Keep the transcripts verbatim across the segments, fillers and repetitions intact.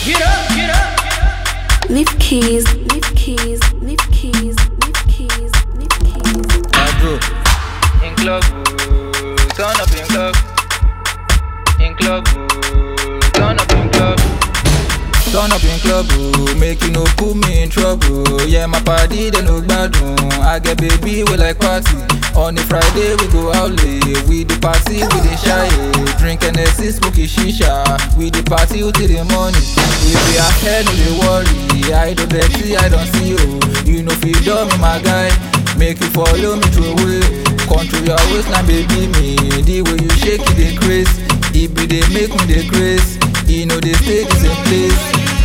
Get up, get up. Lift keys, lift keys, lift keys, lift keys, lift keys. I go in club, oh, turn up in club, in club, oh, turn up in club, turn up in club, oh, make you no put me in trouble. Yeah, my party they no gbadun. I get baby we like party. On a Friday we go out late. We the party, we the shy. Drink N S C, smoke shisha. We the party till the morning. If we are head, no dey worry. I don't see, I don't see you. You know fi dumb me my guy. Make you follow me through away. Control your waistline, baby me. The way you shake it, the grace. It be they make me the grace. You know they stay the same place.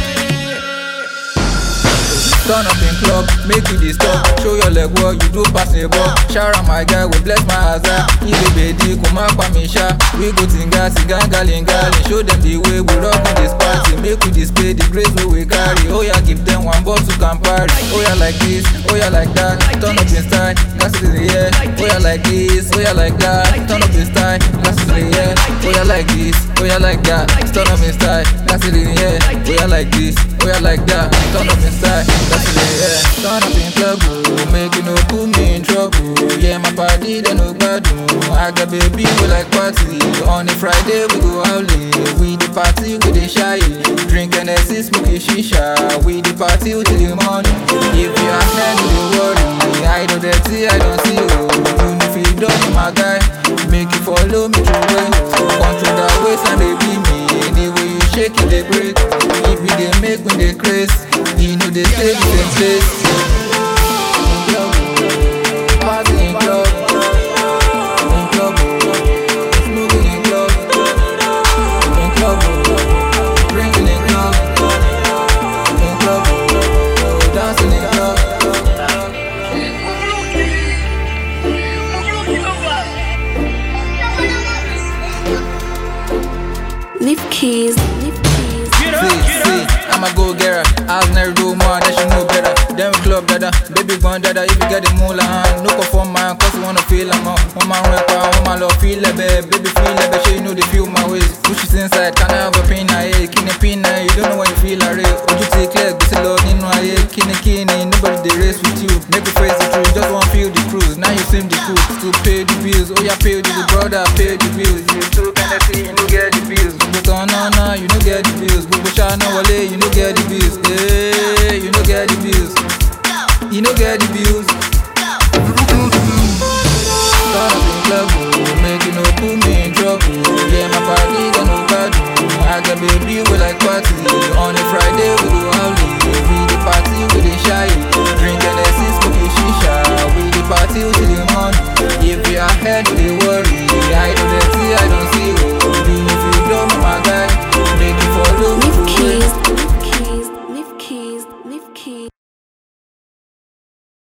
Turn up in club, make you the stop. Show your leg what you do pass the ball. Shout out my guy, we bless my hazard. Ile bedi, kuma pa misha. We go tinga, siganga, lingali. Show them the way we rock in this party. Make we display the grace where we carry. Oh yeah, give them one ball to Campari. Oh yeah, like this, oh yeah, like that. Turn up in style, gas it in the air. Oh yeah, like this, oh yeah, like that. Turn up in style, gas it in the air. Oh yeah, like this, oh yeah, like that. Turn up in style, gas it in the air. Oh yeah, like this, oh yeah, like that. Turn up in style. Yeah, turn up in club, oh, make you no put me in trouble. Yeah, my party they no gbadun. I got baby we like party. On a Friday we go out late. We the party we the shy. Drink N S C, smoke shisha. We the party till the morning. If you are head, don't worry. I don't dirty, I don't see you. You know fi dumb my guy. Make you follow me through way. Control that waistline, baby me. The way you shake it, they break. If you they make me they craze. You know they stay the same place. In club, party in club, in club, smoking in club, in club, drinking in club, in club, dancing in club. Lift keys, lift keys. Get up, See, get see, up. I'ma go get her. I'll never do more, that she know better. Then we club dada, baby gone dada. If you get the moolah, huh? No conform man, cause you wanna feel I'm out. One man rapper, one man love feel a bit. Baby feel a bit, you know they feel my ways. Push it inside, can I have a pin I Kine pin I, you don't know when you feel a ray. Would you take leg, this is love, nino I Kine kine, nobody they race with you. Make you face the truth, just wanna feel the cruise. Now you seem the truth, to pay the bills. Oh yeah, pay the brother, pay the bills. You too kinda see, you no get the bills. But oh no, no, you no get the bills. But Shana Wale, you no get the bills. Yeah, you no get the bills. You no get the bills. Turn up in club, oh, make you no put me in trouble. Yeah, my party got no bad. I got baby we like party. On a Friday we go